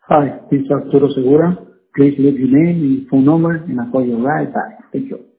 Hi, this is Arturo Segura. Please leave your name and phone number, and I'll call you right back. Thank you.